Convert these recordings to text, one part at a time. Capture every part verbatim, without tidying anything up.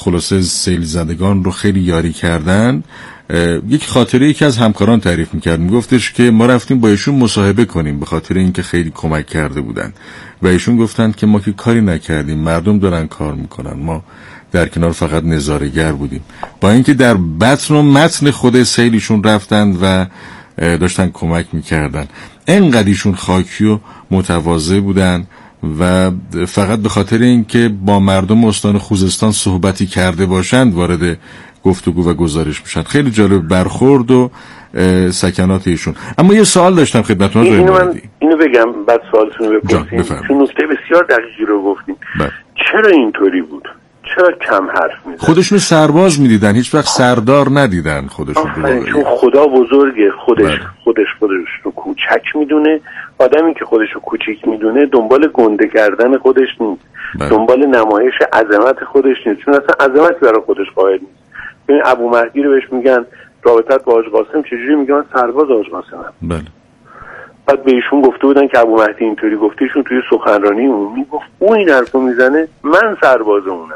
خلاصه سیل زدگان رو خیلی یاری کردن. یک خاطره یکی از همکاران تعریف میکرد، میگفتش که ما رفتیم با ایشون مصاحبه کنیم به خاطر اینکه خیلی کمک کرده بودن و ایشون گفتن که ما که کاری نکردیم، مردم دارن کار میکنن، ما در کنار فقط نظاره‌گر بودیم. با اینکه در بطن و متن خود سیلشون رفتن و داشتن کمک میکردن. انقدر ایشون خاکی و متواضع بودن و فقط به خاطر اینکه با مردم استان خوزستان صحبتی کرده باشند وارد گفتگو و گزارش میشن. خیلی جالب برخورد و سکنات ایشون. اما یه سوال داشتم خدمتتون. اینو من اینو بگم بعد سوالتون رو بپرسیم. چون نکته بسیار دقیقی رو گفتین. بله. چرا اینطوری بود؟ چرا کم حرف میزنن؟ خودشون سرباز میدیدن، هیچ وقت سردار ندیدن خودشون رو. چون خدا بزرگه، خودش بله. خودش خودش رو کوچک میدونه. آدمی که خودش رو کوچیک میدونه دنبال گنده کردن خودش نیست. بله. دنبال نمایش عظمت خودش نیست. چون اصلا عظمتی برای خودش قائل نیست. ببین ابو مهدی رو بهش میگن رابطت با حاج قاسم چجوری؟ میگن من سرباز حاج قاسمم. بله. بعد به ایشون گفته بودن که ابو مهدی اینطوری گفته، ایشون توی سخنرانی اون میگفت او این حرفو میزنه من سرباز اونم.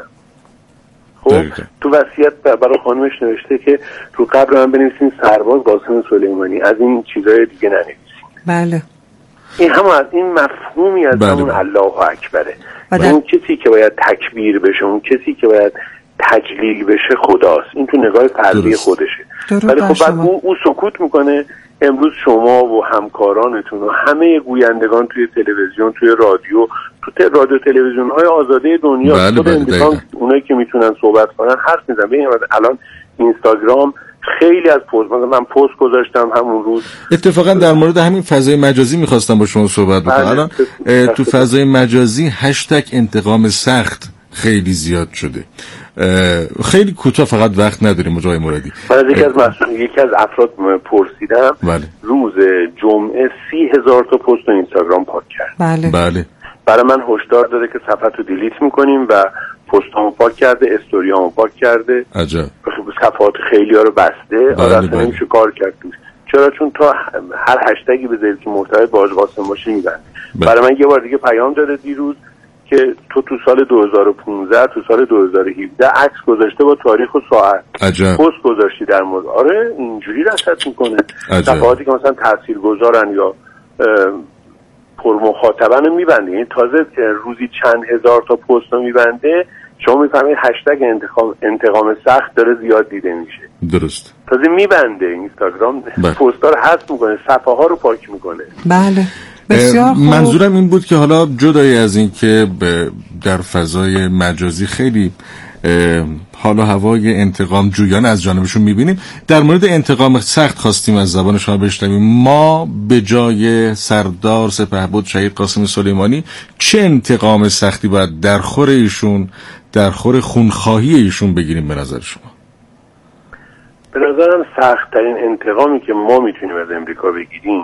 خب تو وصیت برای خانمش نوشته که رو قبر من بنویسین سرباز قاسم سلیمانی، از این چیزای دیگه ننویسین. بله. این هم از این مفهومی از بله همون الله اکبره. اون کسی که باید تکبیر بشه، اون کسی که باید تجلیل بشه خداست. این تو نگاه فردی خودشه. ولی خب بعد او, او سکوت میکنه. امروز شما و همکارانتون و همه گویندگان توی تلویزیون، توی رادیو، تو رادیو تلویزیون های آزاده دنیا بله خود امریکا اونایی که میتونن صحبت کنن حرف میزنن. ببین الان اینستاگرام خیلی از پست، مثلا من پست گذاشتم همون روز. اتفاقا در مورد همین فضای مجازی میخواستم با شما صحبت بکنم. الان تو فضای مجازی هشتگ انتقام سخت خیلی زیاد شده. خیلی کوتاه فقط وقت نداریم آقای مرادی. من یکی از مسئول یکی از افراد پرسیدم بله. روز جمعه سی هزار تا پست اینستاگرام پاک کرد. بله. بله. برای من هشدار داده که صفحه رو دیلیت میکنیم و پستامو پاک کرده، استوریامو پاک کرده. عجب. صفحات خیلی ها رو بسته. بله آره اصلا نمیشه کار کرد توش. چرا؟ چون تا هر هشتگی بذارید که مرتبط با حاج قاسم باشه میبنده. برای من یه بار دیگه پیام داده دیروز که تو تو سال دو هزار و پانزده تو سال دو هزار و هفده عکس گذاشته با تاریخ و ساعت. عجب. پست گذاشتی در مورد. آره اینجوری رصد میکنه. صفحاتی که مثلا تاثیرگذارن یا پرمخاطبن میبنده. این تازه روزی چند هزار تا پست رو میبنده. شما میفهمید هشتگ انتقام انتقام سخت داره زیاد دیده میشه. درست. تازه میبنده اینستاگرام پست‌ها رو حذف میکنه، صفحه ها رو پاک میکنه. بله. بسیار خوب. منظورم این بود که حالا جدای از این که در فضای مجازی خیلی حال و هوای انتقام جویان از جانبشون میبینیم، در مورد انتقام سخت خواستیم از زبان شما بشنویم. ما به جای سردار سپهبد شهید قاسم سلیمانی چه انتقام سختی باید در خور ایشون، در خور خونخواهی ایشون بگیریم به نظر شما؟ به نظرم سخت ترین انتقامی که ما میتونیم از امریکا بگیریم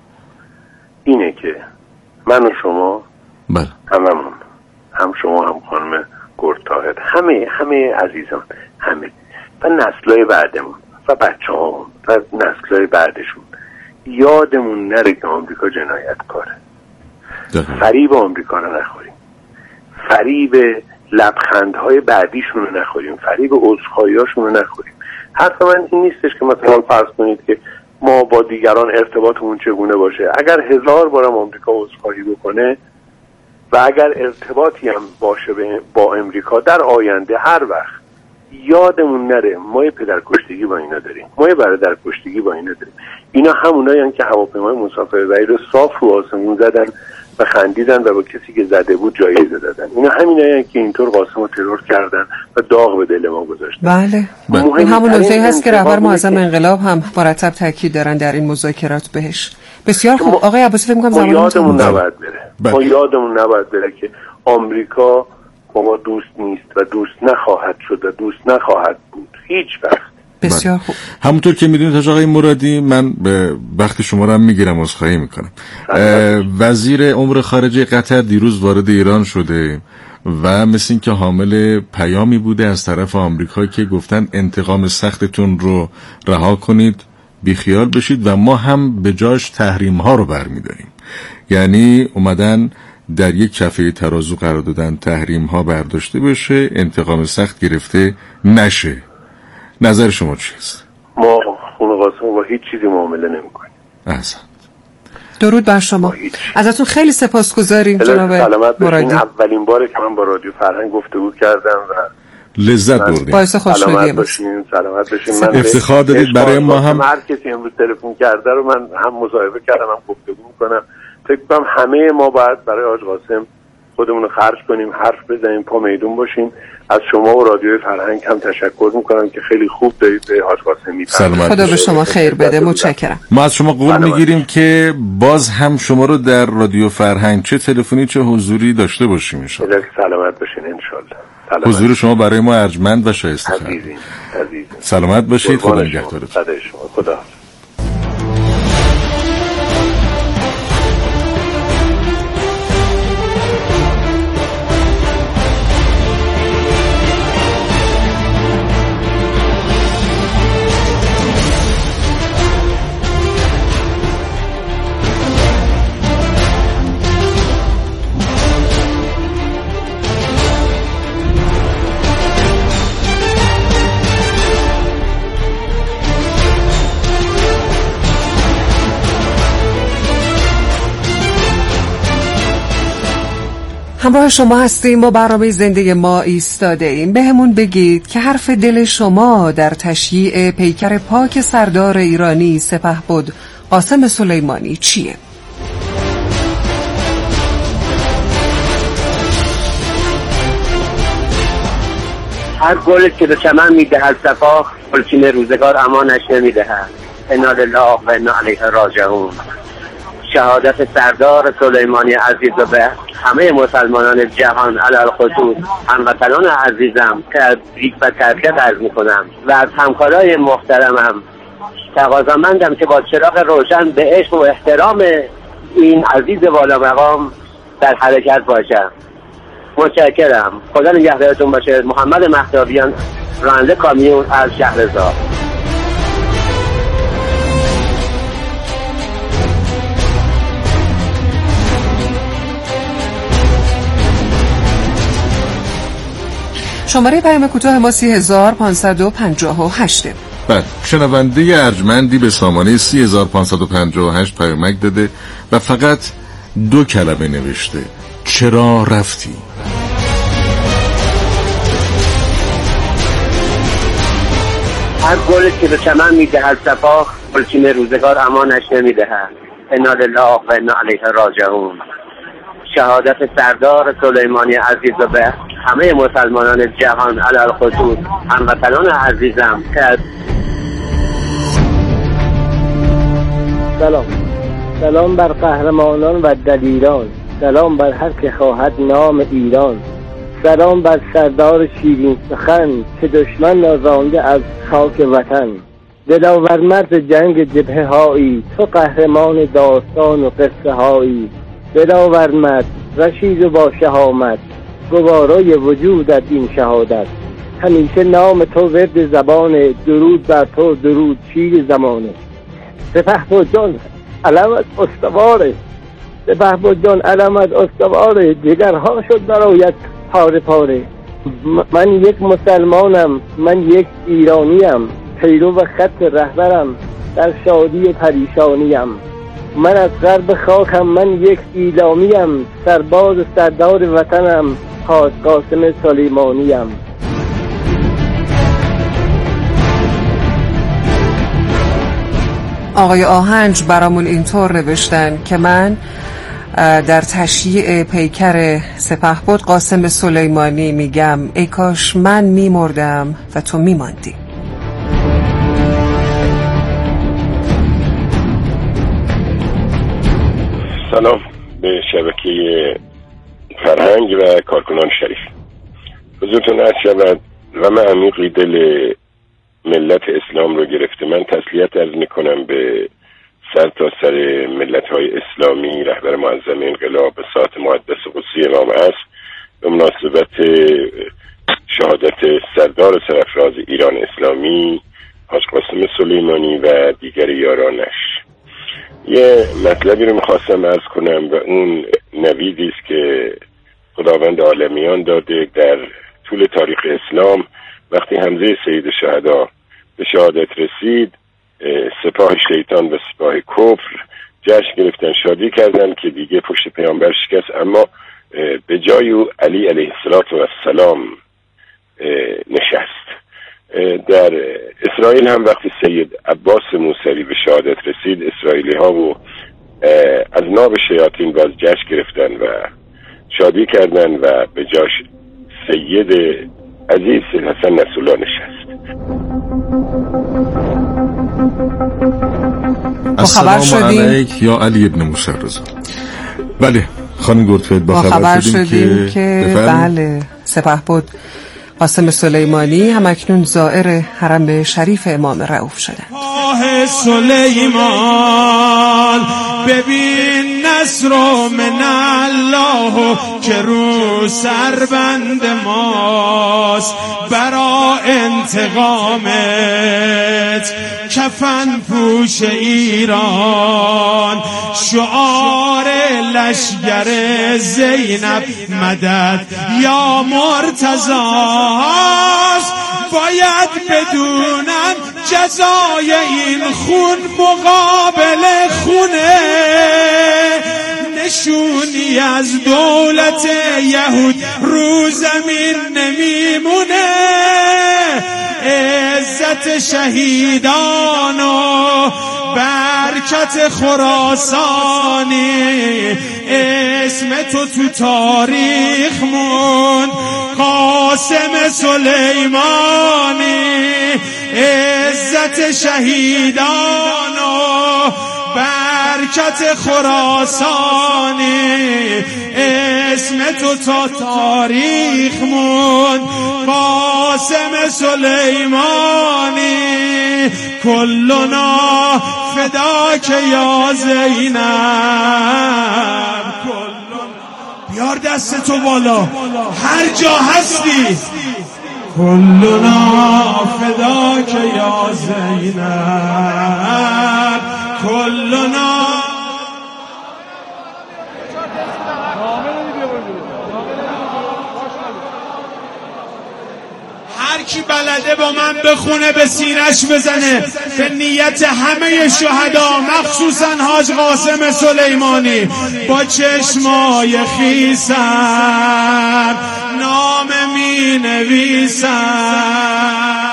اینه که من و شما بله هممون، هم شما هم خانم گرتاهد، همه همه عزیزان، همه و نسل‌های بعدمون و بچه‌هامون و نسل‌های بعدشون یادمون نره که آمریکا جنایتکاره. فریب آمریکا رو نخوریم، فریب لبخندهای بعدیشون رو نخوریم، فریب عذرخواهیاشون رو نخوریم. حرف من این نیستش که مثلا فرض کنید که ما با دیگران ارتباطمون چگونه باشه. اگر هزار بارم آمریکا عذرخواهی بکنه و اگر ارتباطی هم باشه با امریکا در آینده، هر وقت یادمون نره ما یه پدر کشتگی با اینا داریم، ما یه برادر کشتگی با اینا داریم. اینا همونایی هستن که هواپیمای مسافربری رو صاف رو آسمون زدن و خندیدن و با کسی که زده بود جایزه دادن. اینا همینایی هستن که اینطور قاسم رو ترور کردن و داغ به دل ما گذاشتن. بله. این همون نکته‌ای هست که رهبر معظم انقلاب هم مرتب تاکید دارن در این مذاکرات بهش. بسیار خوب. آقای عباسی فکر می‌کنم زمانمون یادمون نباید بره. ما یادمون نباید بره که آمریکا با ما دوست نیست و دوست نخواهد شد و دوست نخواهد بود هیچ وقت. بسیار خوب. همونطور که میدونید آقای مرادی، من به وقت شما رو هم میگیرم، عذرخواهی میکنم. وزیر امور خارجه قطر دیروز وارد ایران شده و مثل این که حامل پیامی بوده از طرف آمریکا که گفتن انتقام سختتون رو رها کنید، بیخیال بشید و ما هم به جاش تحریم ها رو برمیداریم. یعنی اومدن در یک کفه ترازو قرار دادن، تحریم ها برداشته بشه، انتقام سخت گرفته نشه. نظر شما چیست؟ ما خون قاسم با هیچ چیزی معامله نمی‌کنیم. احسن. درود بر شما. ازتون خیلی سپاسگزاریم جناب مرادی. اولین باره که من با رادیو فرهنگ گفتگو کردم و لذت بردیم. باعث خوشحالی سلامت باشین، سلامت باشین. من افتخار دادید برای ما. هم هر کسی امروز تلفن کرده رو من هم مصاحبه کردم، هم گفتگو میکنم. فکر کنم همه ما باید برای حاج قاسم خودمون رو خرج کنیم، حرف بزنیم، پا میدون باشیم. از شما و رادیو فرهنگ هم تشکر میکنم که خیلی خوب دارید به حاج قاسم میپردازید. خدا به شما خیر بده. متشکرم. ما از شما قول میگیریم که باز هم شما رو در رادیو فرهنگ چه تلفنی چه حضوری داشته باشیم ان شاء الله. سلامت باشین ان شاء الله. حضور شما برای ما ارجمند و شایسته. عزیزین عزیزین سلامت باشید. خدا نگهدارتون. خدا. همراه شما هستیم و برنامه زندگی ما ایستاده ایم. به همون بگید که حرف دل شما در تشییع پیکر پاک سردار ایرانی سپهبد قاسم سلیمانی چیه؟ هر گلی که به چمن میدهد صفا، گلچین روزگار امانش نمیدهد. انا لله و انا الیه راجعون. شهادت سردار سلیمانی عزیز و به همه مسلمانان جهان علی الخصوص هموطنان عزیزم تبریک و تبریک عرض میکنم و از همکارای محترمم تقاضامندم که با چراغ روشن به عشق و احترام این عزیز والا مقام در حرکت باشم. متشکرم. خدا نگهدارتون باشه. محمد مهتابیان، راننده کامیون از شهرزاد. شماره پیام کوتاه ما سی هزار پانصد و پنجاه و هشت. بله، شنونده ارجمندی به سامانه سی هزار پانصد و پنجاه و هشت پیامک داده و فقط دو کلمه نوشته: چرا رفتی؟ هر گلی که به چمن میدهد صفا، گلچین روزگار امانش نمیدهد. انا لله و انا الیه راجعون. شهادت سردار سلیمانی عزیز و به همه مسلمانان جهان علی الخصوص هموطنان عزیزم. سلام سلام بر قهرمانان و دلیران، سلام بر هر که خواهد نام ایران، سلام بر سردار شیرین سخن که دشمن نازانده از خاک وطن. دلاور مرد جنگ جبهه هایی، تو قهرمان داستان و قصه هایی. دلاور مرد رشید و با شهامت، گوارای وجودت این شهادت. همیشه نام تو ورد زبان، درود بر تو درود شیر زمانه. سپهبد جان علمت استواره، سپهبد جان علمت استواره. جگرها شد برایت پاره پاره. من یک مسلمانم، من یک ایرانیم، پیرو و خط رهبرم در شادی و پریشانیم. من از غرب خاکم، من یک ایلامیم، سرباز سردار وطنم، حاج قاسم سلیمانیم. آقای آهنج برامون اینطور نوشتن که من در تشییع پیکر سپهبد قاسم سلیمانی میگم ای کاش من میمردم و تو میماندی. سلام به شبکه فرهنگ و کارکنان شریف. حضورتون عرض شود و من عمیقی دل ملت اسلام رو گرفته. من تسلیت عرض میکنم به سر تا سر ملت های اسلامی، رهبر معظم انقلاب به ساعت مقدس قدسی امام عصر به مناسبت شهادت سردار سرفراز ایران اسلامی حاج قاسم سلیمانی و دیگر یارانش. یه مطلبی رو میخواستم عرض کنم و اون نویدی است که خداوند عالمیان داده. در طول تاریخ اسلام وقتی حمزه سید شهدا به شهادت رسید، سپاه شیطان و سپاه کفر جشن گرفتن، شادی کردن که دیگه پشت پیامبر شکست، اما به جای او علی علیه السلام نشست. در اسرائیل هم وقتی سید عباس موسوی به شهادت رسید، اسرائیلی ها و از ناب شیاطین باز جشن گرفتن و شادی کردن و به جاش سید عزیز سید حسن نصرالله نشست. السلام علیک یا علی ابن موسی رضا. بله خانم گردفید، با خبر, خبر شدیم, شدیم که, که بله سپهبد قاسم سلیمانی همکنون زائر حرم شریف امام رؤوف شدند. سلیمان ببین نصر من الله که رو سربند ماست، برا انتقامت کفن پوش ایران، شعار لشگر زینب مدد یا مرتضاست. باید بدونم جزای این خون مقابل خونه، نشونی از دولت یهود رو زمین نمیمونه. عزت شهیدان و برکت خراسانی، اسم تو تو تاریخ موند قاسم سلیمانی. عزت شهیدان و برکت خراسانی، اسم تو تا تاریخ موند قاسم سلیمانی. کلنا فداک یا زینب. بیار دست تو بالا هر جا هستی. کلنا فداک یا زینب. کلنا هر کی بلده با من بخونه به سینش بزنه به نیت همه شهدا، مخصوصا حاج قاسم سلیمانی. با چشمای خیسم نام می نویسم.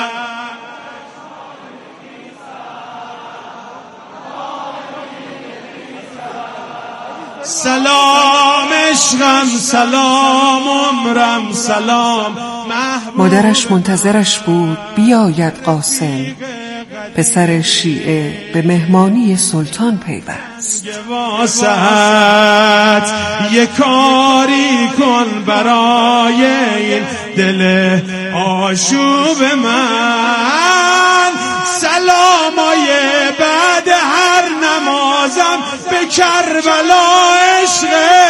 سلام عشقم، سلام عمرم، سلام. مادرش منتظرش بود بیاید قاسم، پسر شیعه به مهمانی سلطان پیوست. یک کاری کن برای این دل آشوب من، سلامای بعد هر نمازم به کربلا عشقه،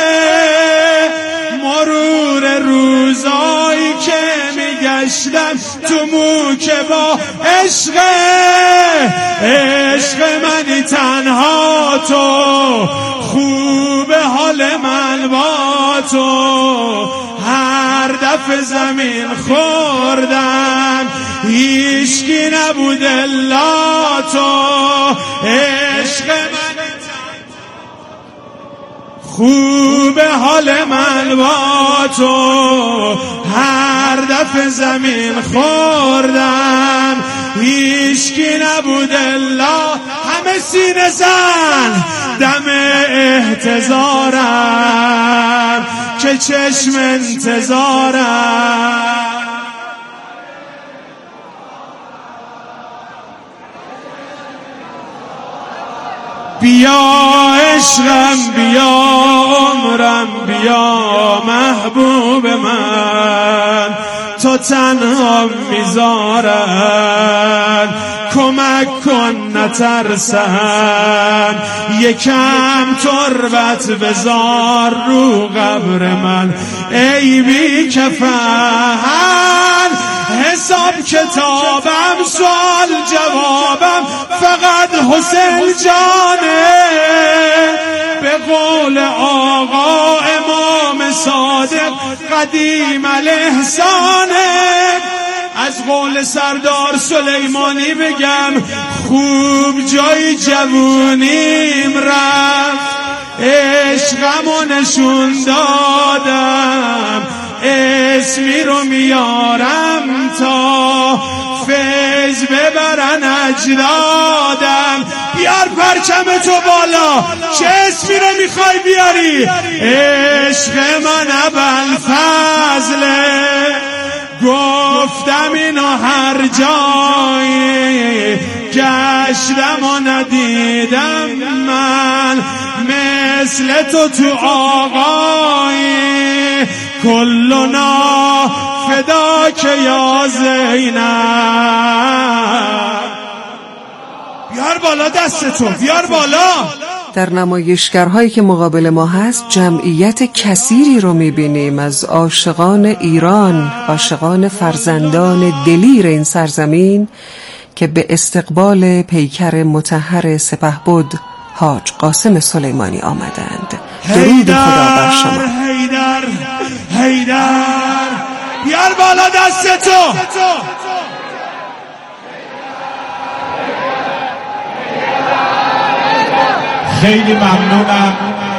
مرور روزایی که میگشتم تو موکه با عشقه. عشق منی تنها تو، خوب حال من با تو، هر دفعه زمین خوردم هیچکی نبود الا تو. عشق من خوب حال من با تو، هر دفعه زمین خوردم هیچکی نبود الا. همه سینه زن دم احتضارم که چشم انتظارم. بیا عشقم، بیا عمرم، بیا محبوب من، تو تنها میذارن کمک کن نترسن، یکم تربت بذار رو قبر من ای بی کفن. حساب کتابم سوال جوابم فقط حسین جانه. به قول آقا امام صادق قدیم الاحسانه. از قول سردار سلیمانی بگم خوب جای جوونیم رفت، عشقمو نشون دادم، اسمی رو میارم تا فیض ببرن اجدادم. بیار پرچم تو بالا، چه اسمی رو میخوای بیاری؟ عشق من ابوالفضله، گفتم اینو هر جایی گشتم و ندیدم من مثل تو تو آقایی. کلنا فداک یا زینب. بیار بالا دستتو، بیار بالا. در نمایشگرهایی که مقابل ما هست جمعیت کثیری رو میبینیم از عاشقان ایران، عاشقان فرزندان دلیر این سرزمین که به استقبال پیکر مطهر سپهبد حاج قاسم سلیمانی آمدند. درود خدا بر شما. حیدر حیدر بیار بالا دستتو. خیلی ممنونم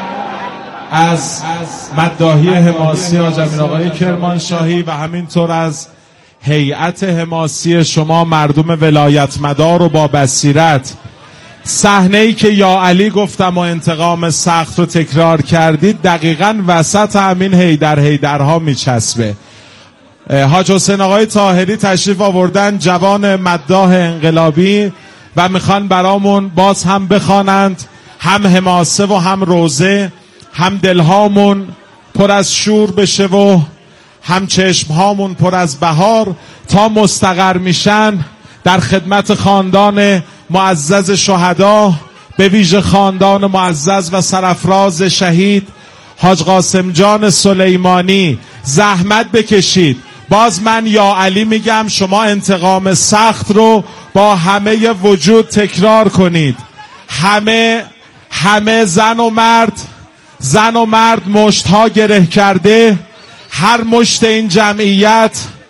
از مداحی حماسی حاج امین آقای کرمانشاهی و همینطور از هیئت حماسی شما مردم ولایت مدار و با بصیرت. صحنه‌ای که یا علی گفتم و انتقام سخت رو تکرار کردید دقیقاً وسط همین هیدر هیدرها میچسبه. حاج حسین آقای طاهری تشریف آوردن، جوان مداح انقلابی، و میخوان برامون باز هم بخوانند، هم حماسه و هم روزه، هم دلهامون پر از شور بشه و هم چشمهامون پر از بهار تا مستقر میشن در خدمت خاندان معزز شهدا، به ویژه خاندان معزز و سرافراز شهید حاج قاسم جان سلیمانی. زحمت بکشید. باز من یا علی میگم شما انتقام سخت رو با همه وجود تکرار کنید. همه همه زن و مرد زن و مرد مشتها گره کرده. هر مشت این جمعیت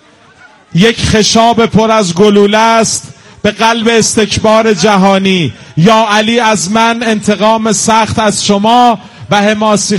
یک خشاب پر از گلوله است به قلب استکبار جهانی. یا علی از من انتقام سخت از شما و حماسی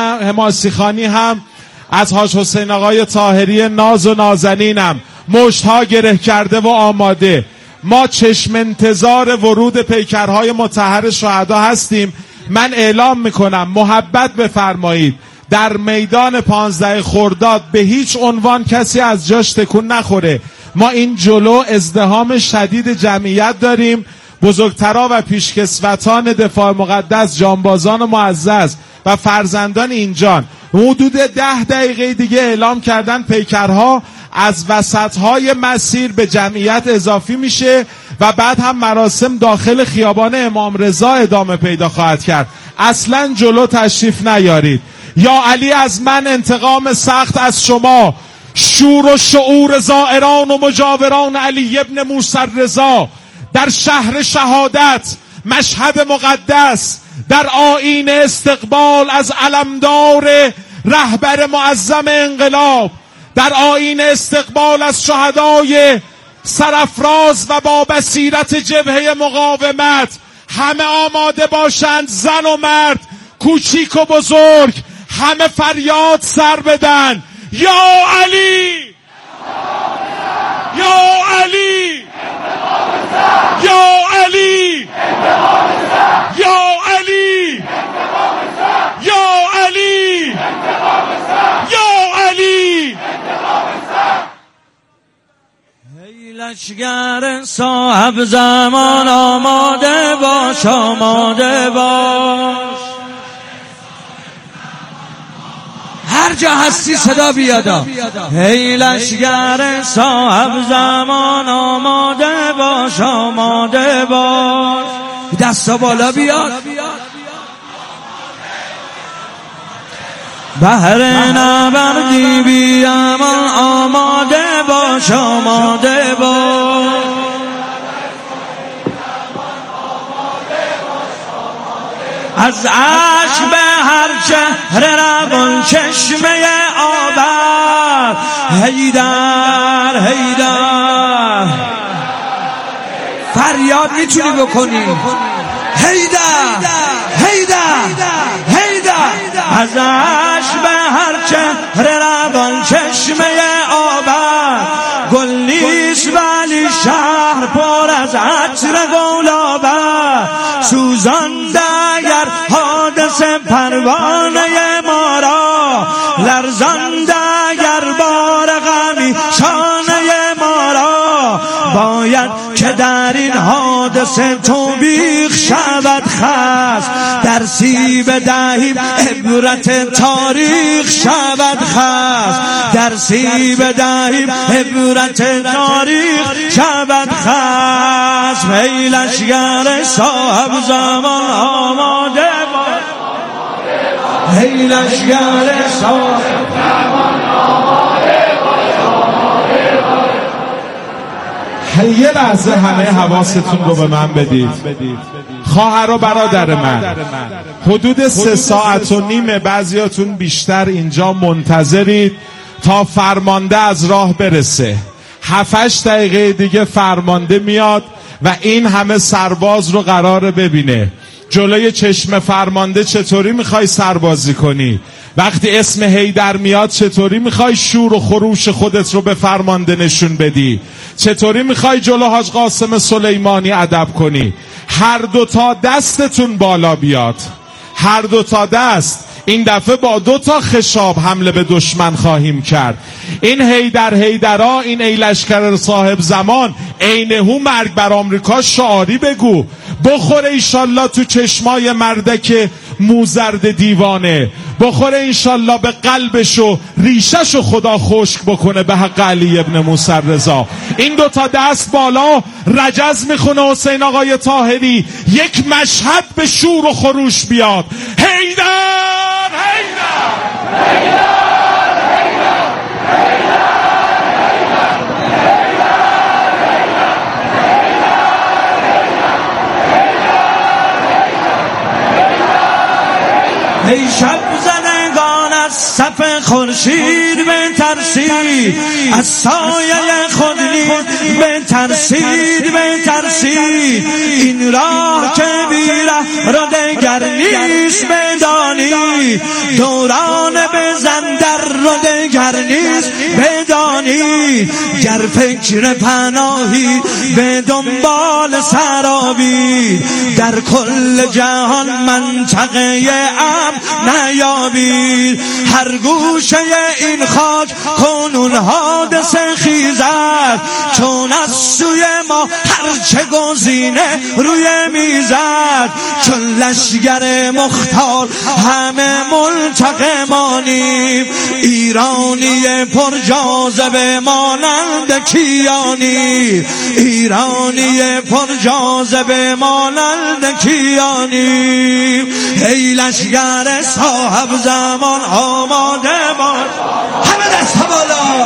خانی هم از حاج حسین آقای طاهری ناز و نازنینم مشتها گره کرده و آماده. ما چشم انتظار ورود پیکرهای مطهر شهدا هستیم. من اعلام میکنم محبت بفرمایید در میدان پانزده خرداد به هیچ عنوان کسی از جاش تکون نخوره. ما این جلو ازدحام شدید جمعیت داریم. بزرگترا و پیشکسوتان دفاع مقدس، جانبازان معزز و فرزندان اینجان حدود ده دقیقه دیگه اعلام کردن پیکرها از وسطهای مسیر به جمعیت اضافی میشه و بعد هم مراسم داخل خیابان امام رضا ادامه پیدا خواهد کرد. اصلا جلو تشریف نیارید. یا علی از من انتقام سخت از شما. شور و شعور زائران و مجاوران علی ابن موسی رضا در شهر شهادت، مشهد مقدس، در آیین استقبال از علمدار رهبر معظم انقلاب، در آیین استقبال از شهدای سرافراز و با بصیرت جبهه مقاومت. همه آماده باشند، زن و مرد، کوچیک و بزرگ، همه فریاد سر بدن. یا علی، یا علی، یا علی، یا علی، یا علی، یا علی. ای لشگر صاحب زمان آماده باش، آماده باش. هر جا هستی صدا بیادا. ای لشگر صاحب زمان آماده باش، آماده باش. دستا بالا بیاد. بهر نبردی بیامان آماده باش. باش آماده باش. از عشق به هر چهره روان چشمه آبد حیدر حیدر فریاد میتونی بکنی حیدر حیدر حیدر. از عشق به هر چهره روان چشمه آبد گل نیست ولی شهر پر از عطر گلابد سوزانده اگر حادثه پروانه ما را لرزانده اگر بار غمی شانه ما را باید که در این حادثه توبیخ شود خست درسی بدهیم عبرت تاریخ شود خست درسی بدهیم عبرت تاریخ شود خست. ای لشگر صاحب زمان آماده باش ای لشگر صاحب زمان آماده باش. یه لحظه همه حواستون رو به من بدید. خواهر و برادر من حدود سه ساعت و نیمه بعضیاتون بیشتر اینجا منتظرید تا فرمانده از راه برسه. هفتش دقیقه دیگه فرمانده میاد و این همه سرباز رو قراره ببینه. جلوی چشم فرمانده چطوری میخوای سربازی کنی؟ وقتی اسم حیدر میاد چطوری میخوای شور و خروش خودت رو به فرمانده نشون بدی؟ چطوری میخوای جلو حاج قاسم سلیمانی ادب کنی؟ هر دو تا دستتون بالا بیاد، هر دو تا دست. این دفعه با دو تا خشاب حمله به دشمن خواهیم کرد. این حیدر حیدرا، این ای لشکر صاحب زمان، عینهو مرگ بر آمریکا شعاری بگو بخوره ایشالله تو چشمای مردک موزرد دیوانه، بخوره انشالله به قلبش و ریشش و خدا خشک بکنه به حق علی ابن موسی رضا. این دوتا دست بالا رجز میخونه حسین آقای طاهری، یک مشهد به شور و خروش بیاد. حیدر حیدر حیدر ای شب زدگان از صف خورشید بترسید، از سایه خود نیز بترسید بترسید. این راه که بیره را دگر نیست بدانید، دوران بزن در را دگر نیست بدانید. گر فکر پناهی به دنبال سرابید، در کل جهان منطقه ام نیابید. هر گوشه این خاک کنون حادثه خیزد، چون از سوی ما هرچه گزینه روی میزد. چون لشگر مختار همه ملتقمانیم، ایرانی پر جاذبه مانند کیانی، ایرانی پر جاذبه مانند کیانی. ای لشگر صاحب زمان آماده باش، همه دست بالا.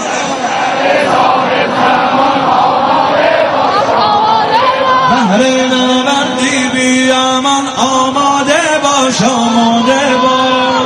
بهر نبردی بیامان آماده باش آماده باش.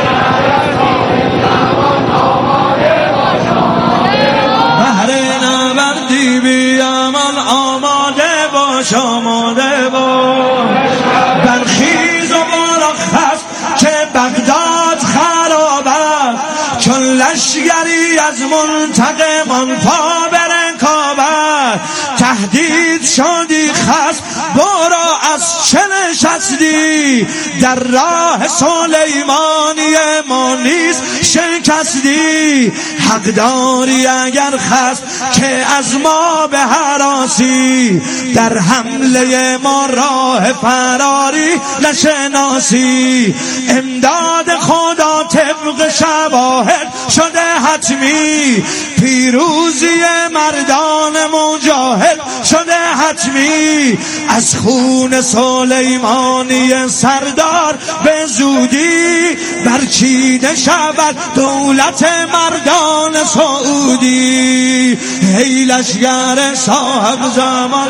بهر نبردی بیامان آماده باش آماده باش. برخیز و مرخص که بغداد خراب است، چون لشگری از منتقمان پا برکابد. تهدید شدی خست برو از چه نشستی، در راه سلیمانی ما نیست شکستی. حق داری اگر خست که از ما به هراسی، در حمله ما راه فراری نشناسی. امداد خدا طبق شواهد شده حتمی، پیروزی مردان مجاهد شده حتمی از خون سلیمانی سردار به زودی برچیده شود دولت مردان سعودی. ای لشگر صاحب زمان.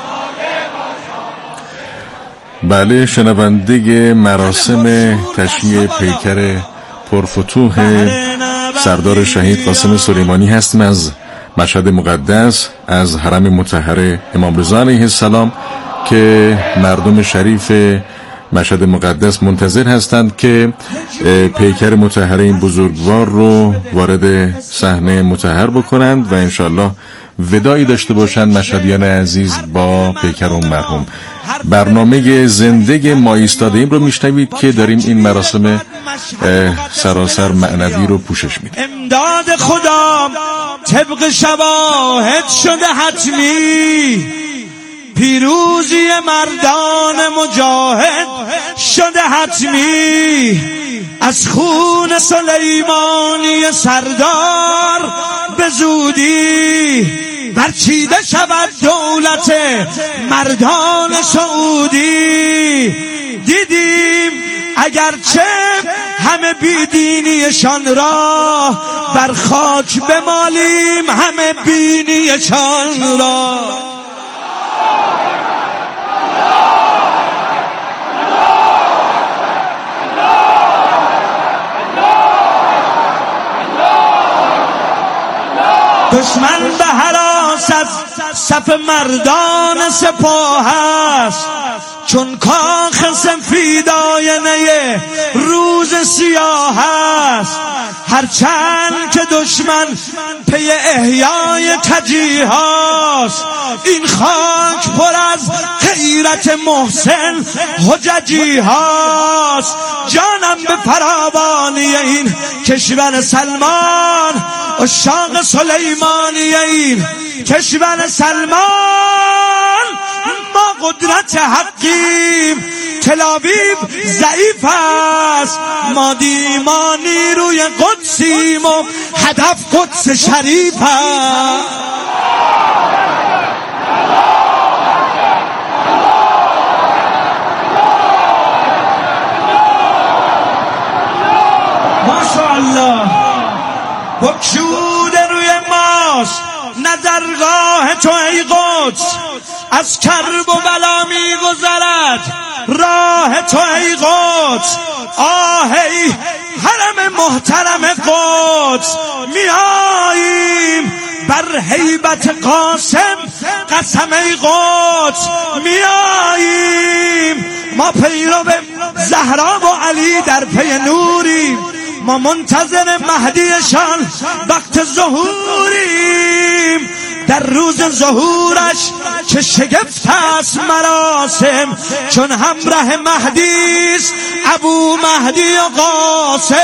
بله، شنونده مراسم تشییع پیکر پرفتوح سردار شهید قاسم سلیمانی هستیم از مشهد مقدس، از حرم مطهر امام رضا علیه السلام که مردم شریف مشهد مقدس منتظر هستند که پیکر مطهر این بزرگوار رو وارد صحنه مطهر بکنند و انشالله وداعی داشته باشند مشهدیان عزیز با پیکر اون مرحوم. برنامه زنده ما ایستاده‌ایم رو میشنوید که داریم این مراسم سراسر معنوی رو پوشش میدیم. امداد خدا طبق شواهد شده حتمی، پیروزی مردان مجاهد شده حتمی، از خون سلیمانی سردار به زودی برچیده شود دولت مردان سعودی. دیدیم اگرچه همه بیدینیشان را بر خاک بمالیم همه بینیشان را. دشمن به هراس از صف مردان سپاه است، چون کاخ سفید آینه روز سیاه است. هرچند که دشمن پی احیای کجی هاست، این خاک پر از غیرت محسن حججی هاست. جانم به فراوانی این کشور سلمان، عشاق سلیمانی این کشور سلمان. ما قدرت حقیم، تلاویب ضعیف است، ما دیما نیروی قدسیم و هدف قدس شریف است. ماشاءالله بکشوده روی ماست نظرگاه تو ای قدس، از کرب و بلا می گذرد راه تو ای قدس. آه ای حرم محترم قدس، می آییم بر هیبت قاسم قسم ای قدس. می آییم ما پیرو زهرا و علی در پی نوریم، ما منتظر مهدیشان وقت ظهوریم. در روز ظهورش چه شگفت است مراسم، چون همراه مهدیست ابو مهدی و قاسم.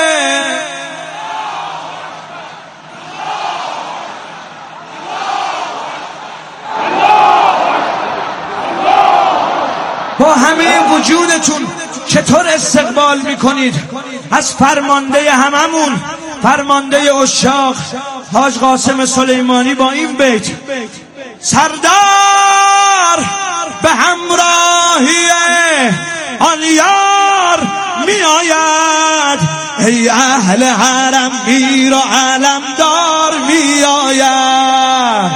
با همه وجودتون چطور استقبال میکنید از فرمانده هممون، فرمانده عشاق حاج قاسم سلیمانی با این بیت: سردار به همراهی آن یار می آید، ای اهل حرم میر و علمدار می آید.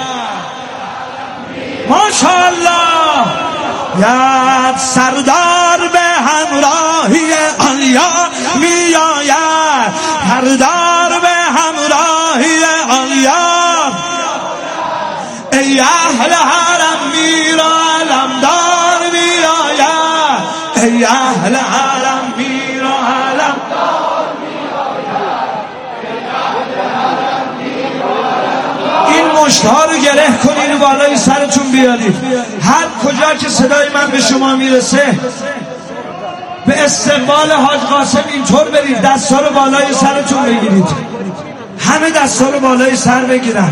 ماشاءالله یا سردار به همراهی آن یار می آید، سردار به همراهی آن یار، ای اهل حرم میر و علمدار می آید، ای اهل حرم میر و علمدار می آید، ای اهل حرم میر و علمدار. این مشتها رو گره کنید و بالای سرتون بیارید. هر کجا که صدای من به شما میرسه به استقبال حاج قاسم اینطور برید، دستا رو بالای سرتون بگیرید، همه دستا رو بالای سر بگیرن.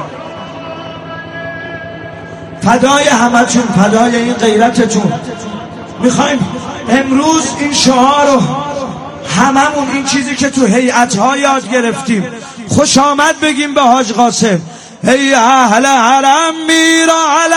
فدای همتون، فدای این غیرتتون. میخوایم امروز این شعار رو هممون، این چیزی که تو هیئت‌ها یاد گرفتیم، خوش آمد بگیم به حاج قاسم: ای اهل حرم میرا